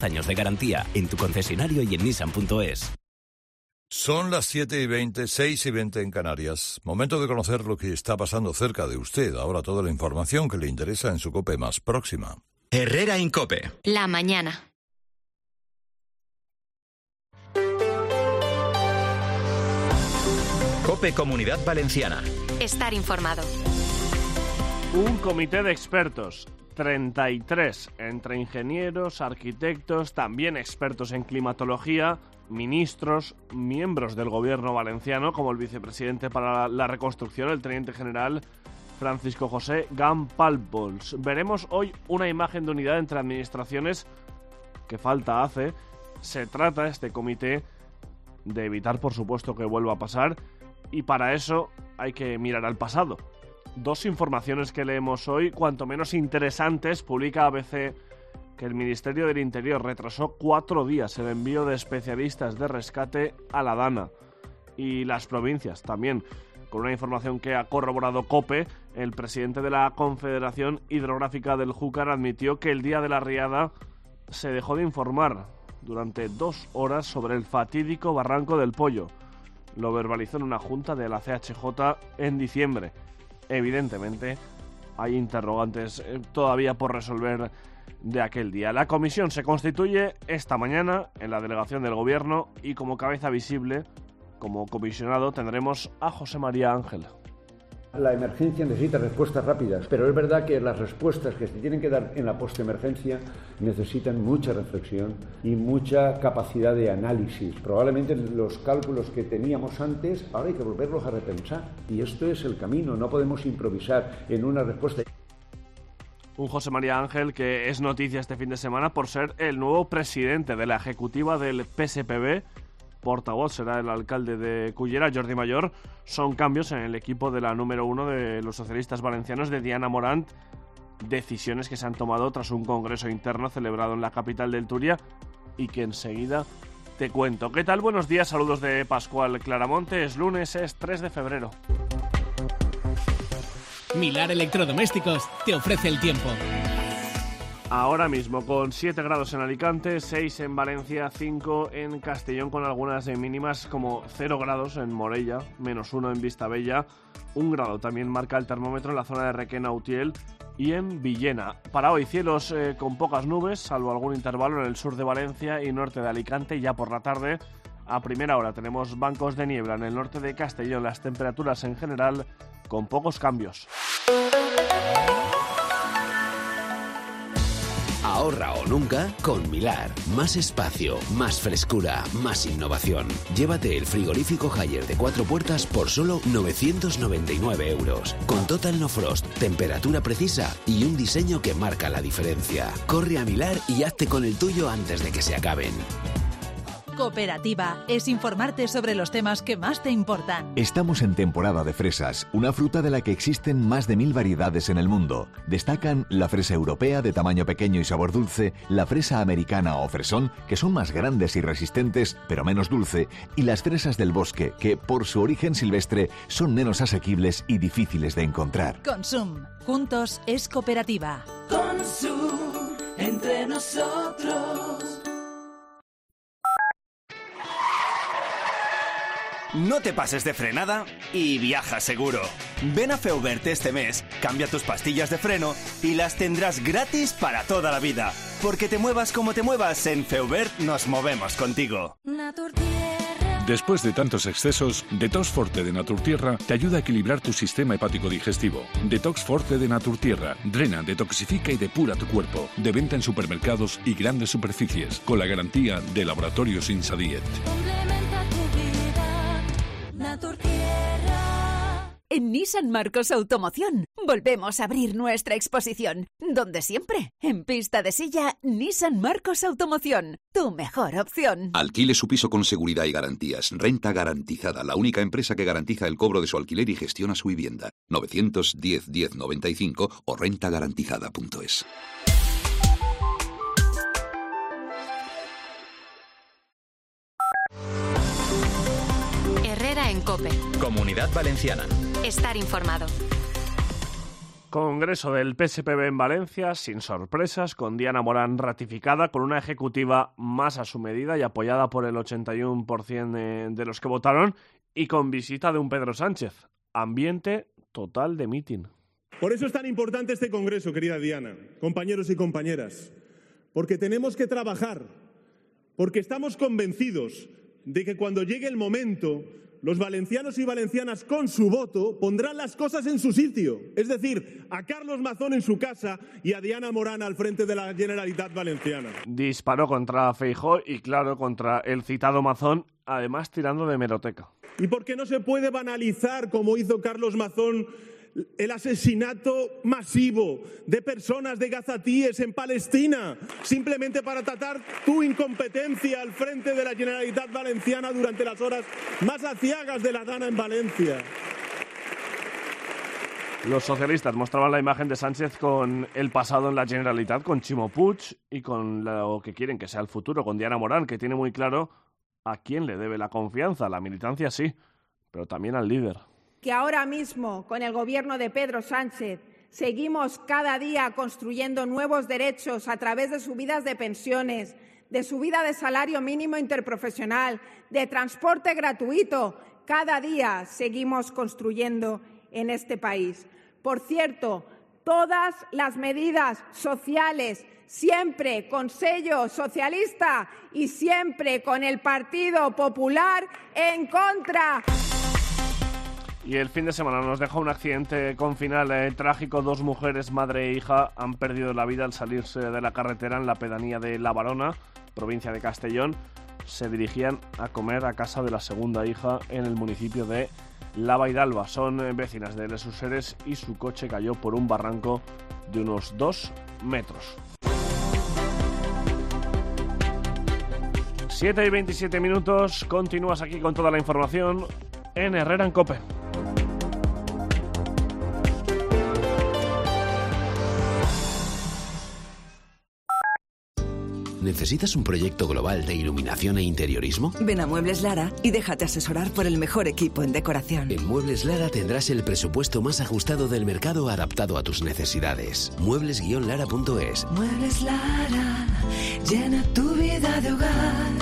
Años de garantía en tu concesionario y en Nissan.es. Son las 7:20, 6:20 en Canarias. Momento de conocer lo que está pasando cerca de usted. Ahora toda la información que le interesa en su COPE más próxima. Herrera Incope. La mañana. COPE Comunidad Valenciana. Estar informado. Un comité de expertos, 33, entre ingenieros, arquitectos, también expertos en climatología, ministros, miembros del gobierno valenciano, como el vicepresidente para la reconstrucción, el teniente general Francisco José Gampalpols. Veremos hoy una imagen de unidad entre administraciones que falta hace. Se trata, este comité, de evitar, por supuesto, que vuelva a pasar, y para eso hay que mirar al pasado. Dos informaciones que leemos hoy, cuanto menos interesantes. Publica ABC que el Ministerio del Interior retrasó 4 días el envío de especialistas de rescate a la Dana. Y las provincias también. Con una información que ha corroborado COPE, el presidente de la Confederación Hidrográfica del Júcar admitió que el día de la riada se dejó de informar durante 2 horas sobre el fatídico Barranco del Pollo. Lo verbalizó en una junta de la CHJ en diciembre. Evidentemente, hay interrogantes todavía por resolver de aquel día. La comisión se constituye esta mañana en la delegación del Gobierno y como cabeza visible, como comisionado, tendremos a José María Ángel. La emergencia necesita respuestas rápidas, pero es verdad que las respuestas que se tienen que dar en la postemergencia necesitan mucha reflexión y mucha capacidad de análisis. Probablemente los cálculos que teníamos antes, ahora hay que volverlos a repensar. Y esto es el camino, no podemos improvisar en una respuesta. Un José María Ángel que es noticia este fin de semana por ser el nuevo presidente de la ejecutiva del PSPB. Portavoz será el alcalde de Cullera, Jordi Mayor. Son cambios en el equipo de la número 1 de los socialistas valencianos, de Diana Morant. Decisiones que se han tomado tras un congreso interno celebrado en la capital del Turia y que enseguida te cuento. ¿Qué tal? Buenos días, saludos de Pascual Claramonte. Es lunes, es 3 de febrero. Milar Electrodomésticos te ofrece el tiempo. Ahora mismo con 7 grados en Alicante, 6 en Valencia, 5 en Castellón, con algunas mínimas como 0 grados en Morella, -1 en Vistabella, 1 grado también marca el termómetro en la zona de Requena-Utiel y en Villena. Para hoy cielos con pocas nubes, salvo algún intervalo en el sur de Valencia y norte de Alicante. Ya por la tarde, a primera hora, tenemos bancos de niebla en el norte de Castellón. Las temperaturas en general con pocos cambios. Ahorra o nunca con Milar. Más espacio, más frescura, más innovación. Llévate el frigorífico Haier de 4 puertas por solo 999 euros. Con Total No Frost, temperatura precisa y un diseño que marca la diferencia. Corre a Milar y hazte con el tuyo antes de que se acaben. Cooperativa es informarte sobre los temas que más te importan. Estamos en temporada de fresas, una fruta de la que existen más de 1000 variedades en el mundo. Destacan la fresa europea de tamaño pequeño y sabor dulce, la fresa americana o fresón, que son más grandes y resistentes, pero menos dulce, y las fresas del bosque, que por su origen silvestre son menos asequibles y difíciles de encontrar. Consum, juntos es cooperativa. Consum, entre nosotros. No te pases de frenada y viaja seguro. Ven a Feubert este mes, cambia tus pastillas de freno y las tendrás gratis para toda la vida. Porque te muevas como te muevas, en Feubert nos movemos contigo. Después de tantos excesos, Detox Forte de Naturtierra te ayuda a equilibrar tu sistema hepático digestivo. Detox Forte de Naturtierra drena, detoxifica y depura tu cuerpo. De venta en supermercados y grandes superficies, con la garantía de Laboratorios Insadiet. En Nissan Marcos Automoción volvemos a abrir nuestra exposición. Donde siempre, en pista de silla, Nissan Marcos Automoción, tu mejor opción. Alquile su piso con seguridad y garantías. Renta Garantizada, la única empresa que garantiza el cobro de su alquiler y gestiona su vivienda. 910 1095 o rentagarantizada.es. Herrera en COPE. Comunidad Valenciana. Estar informado. Congreso del PSPB en Valencia, sin sorpresas, con Diana Morán ratificada, con una ejecutiva más a su medida y apoyada por el 81% de los que votaron, y con visita de un Pedro Sánchez. Ambiente total de mitin. Por eso es tan importante este Congreso, querida Diana, compañeros y compañeras, porque tenemos que trabajar, porque estamos convencidos de que cuando llegue el momento, los valencianos y valencianas con su voto pondrán las cosas en su sitio. Es decir, a Carlos Mazón en su casa y a Diana Morán al frente de la Generalitat Valenciana. Disparó contra Feijóo y, claro, contra el citado Mazón, además tirando de hemeroteca. ¿Y por qué no se puede banalizar, como hizo Carlos Mazón, el asesinato masivo de personas, de gazatíes en Palestina, simplemente para tratar tu incompetencia al frente de la Generalitat Valenciana durante las horas más aciagas de la Dana en Valencia? Los socialistas mostraban la imagen de Sánchez con el pasado en la Generalitat, con Ximo Puig, y con lo que quieren que sea el futuro, con Diana Morán, que tiene muy claro a quién le debe la confianza. La militancia sí, pero también al líder. Que ahora mismo, con el gobierno de Pedro Sánchez, seguimos cada día construyendo nuevos derechos a través de subidas de pensiones, de subida de salario mínimo interprofesional, de transporte gratuito. Cada día seguimos construyendo en este país. Por cierto, todas las medidas sociales, siempre con sello socialista y siempre con el Partido Popular en contra. Y el fin de semana nos deja un accidente con final trágico. 2 mujeres, madre e hija, han perdido la vida al salirse de la carretera en la pedanía de La Barona, provincia de Castellón. Se dirigían a comer a casa de la segunda hija en el municipio de Lavaidalba. Son vecinas de Les Useres y su coche cayó por un barranco de unos 2 metros. 7:27, continúas aquí con toda la información en Herrera en COPE. ¿Necesitas un proyecto global de iluminación e interiorismo? Ven a Muebles Lara y déjate asesorar por el mejor equipo en decoración. En Muebles Lara tendrás el presupuesto más ajustado del mercado adaptado a tus necesidades. Muebles-lara.es. Muebles Lara, llena tu vida de hogar.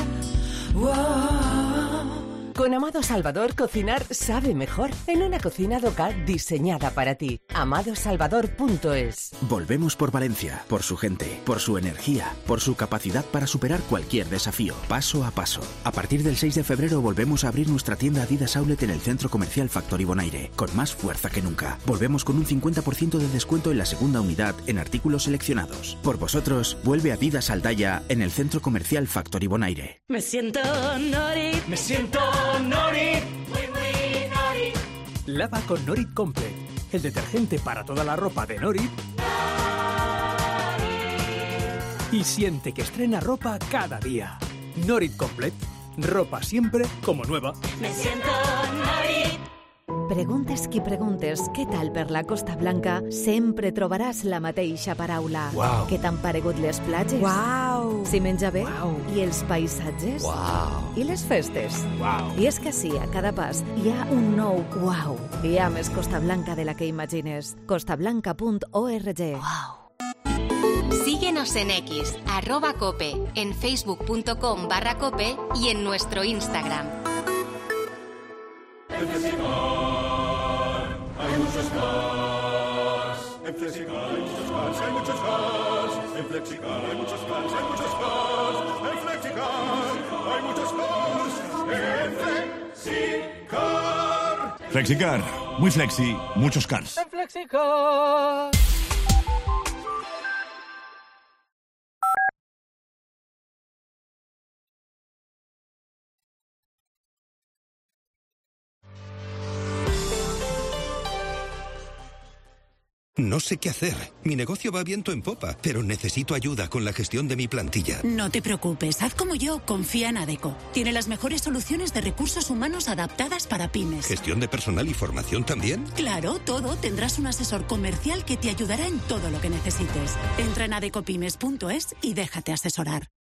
Wow. Con Amado Salvador, cocinar sabe mejor en una cocina local diseñada para ti. AmadoSalvador.es. Volvemos por Valencia, por su gente, por su energía, por su capacidad para superar cualquier desafío, paso a paso. A partir del 6 de febrero volvemos a abrir nuestra tienda Adidas Outlet en el Centro Comercial Factory Bonaire, con más fuerza que nunca. Volvemos con un 50% de descuento en la segunda unidad en artículos seleccionados. Por vosotros, vuelve Adidas Aldaya en el Centro Comercial Factory Bonaire. Me siento Norit. Me siento Norit. Muy, muy Norit. Lava con Norit Complete, el detergente para toda la ropa de Norit. Y siente que estrena ropa cada día. Norit Complete, ropa siempre como nueva. Me siento Norit. Preguntes qui preguntes què tal per la Costa Blanca, sempre trobaràs la mateixa paraula. Wow. Què t'han paregut les platges? Wow. Si menja bé? Wow. I els paisatges? Wow. I les festes? Wow. I és que sí, a cada pas hi ha un nou wow. Hi ha més Costa Blanca de la que imagines. costablanca.org. Wow. Síguenos en X, @cope, en facebook.com/cope y en nuestro Instagram. En Flexicar hay muchos más. En Flexicar hay muchos más, hay muchos más. En Flexicar hay muchos más, hay muchos más. En Flexicar hay muchos más. En Flexicar. Flexicar, muy flexi, muchos cars. En Flexicar. No sé qué hacer. Mi negocio va viento en popa, pero necesito ayuda con la gestión de mi plantilla. No te preocupes, haz como yo, confía en Adecco. Tiene las mejores soluciones de recursos humanos adaptadas para pymes. ¿Gestión de personal y formación también? Claro, todo. Tendrás un asesor comercial que te ayudará en todo lo que necesites. Entra en adeccopymes.es y déjate asesorar.